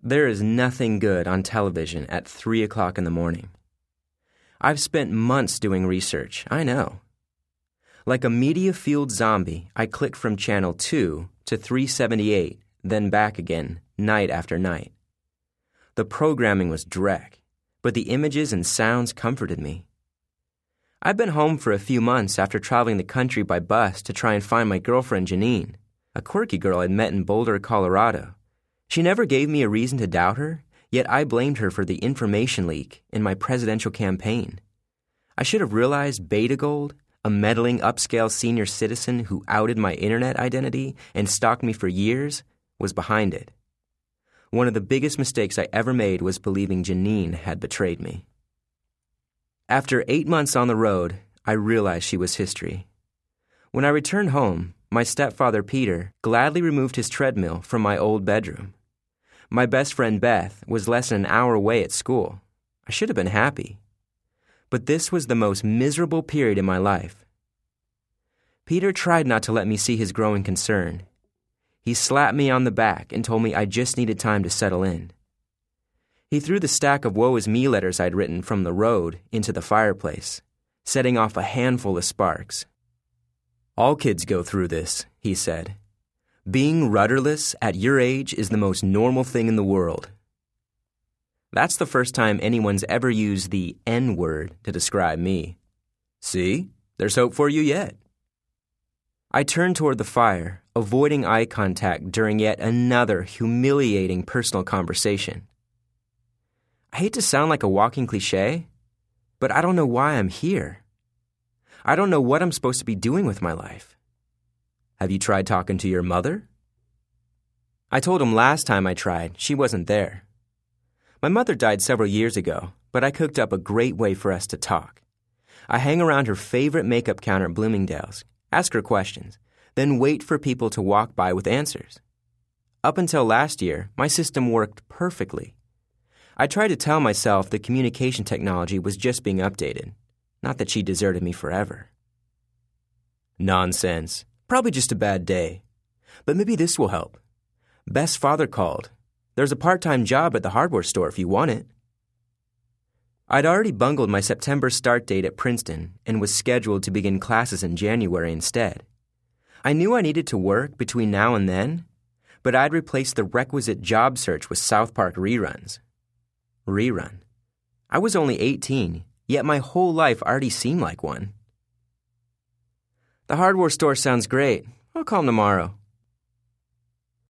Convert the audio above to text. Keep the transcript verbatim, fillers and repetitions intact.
There is nothing good on television at three o'clock in the morning. I've spent months doing research, I know. Like a media-fueled zombie, I clicked from channel two to three seventy-eight, then back again, night after night. The programming was dreck, but the images and sounds comforted me. I've been home for a few months after traveling the country by bus to try and find my girlfriend Janine, a quirky girl I'd met in Boulder, Colorado. She never gave me a reason to doubt her, yet I blamed her for the information leak in my presidential campaign. I should have realized Beta Gold, a meddling upscale senior citizen who outed my internet identity and stalked me for years, was behind it. One of the biggest mistakes I ever made was believing Janine had betrayed me. After eight months on the road, I realized she was history. When I returned home, my stepfather Peter gladly removed his treadmill from my old bedroom. My best friend Beth was less than an hour away at school. I should have been happy. But this was the most miserable period in my life. Peter tried not to let me see his growing concern. He slapped me on the back and told me I just needed time to settle in. He threw the stack of woe is me letters I'd written from the road into the fireplace, setting off a handful of sparks. All kids go through this, he said. Being rudderless at your age is the most normal thing in the world. That's the first time anyone's ever used the N-word to describe me. See, there's hope for you yet. I turned toward the fire, avoiding eye contact during yet another humiliating personal conversation. I hate to sound like a walking cliche, but I don't know why I'm here. I don't know what I'm supposed to be doing with my life. Have you tried talking to your mother? I told him last time I tried, she wasn't there. My mother died several years ago, but I cooked up a great way for us to talk. I hang around her favorite makeup counter at Bloomingdale's, ask her questions, then wait for people to walk by with answers. Up until last year, my system worked perfectly. I tried to tell myself the communication technology was just being updated, not that she deserted me forever. Nonsense. Probably just a bad day. But maybe this will help. Beth's father called. There's a part-time job at the hardware store if you want it. I'd already bungled my September start date at Princeton and was scheduled to begin classes in January instead. I knew I needed to work between now and then, but I'd replaced the requisite job search with South Park reruns. Rerun. I was only eighteen, yet my whole life already seemed like one. The hardware store sounds great. I'll call them tomorrow.